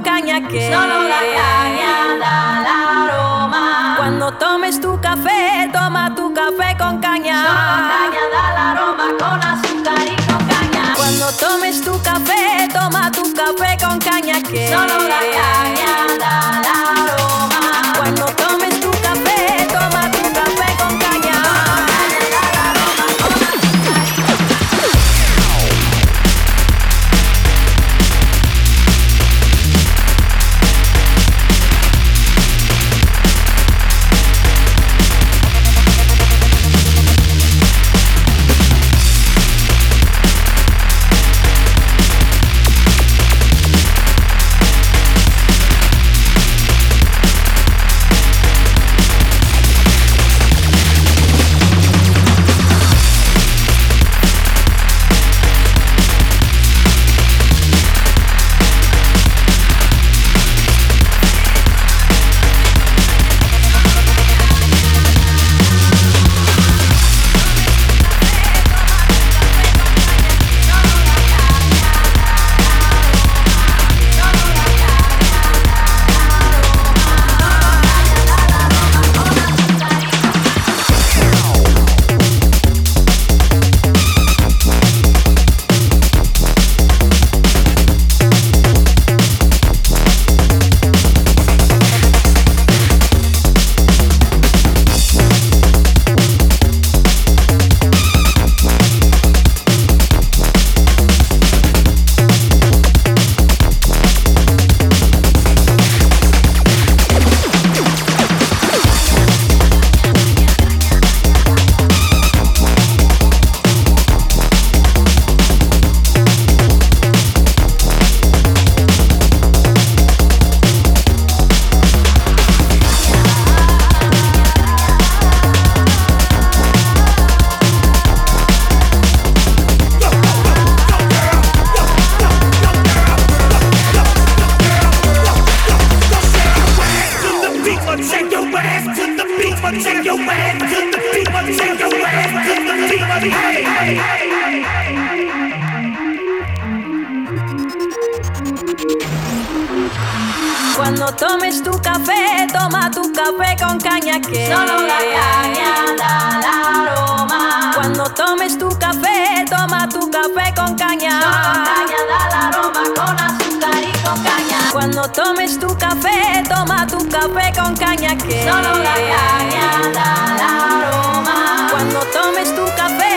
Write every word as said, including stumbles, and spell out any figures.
caña que solo la caña da el aroma. Cuando tomes tu café, toma tu café con caña. Solo caña da el aroma con azúcar y con caña. Cuando tomes tu café, toma tu café con caña que solo la caña da el aroma. Cuando tomes tu café, toma tu café con caña. Cuando tomes tu café, toma tu café con caña que solo la caña da el aroma. Cuando tomes tu café, toma tu café con caña. Solo caña da el aroma con azúcar y con caña. Cuando tomes tu café, toma tu café con caña que solo la caña da el aroma. Cuando tomes tu café,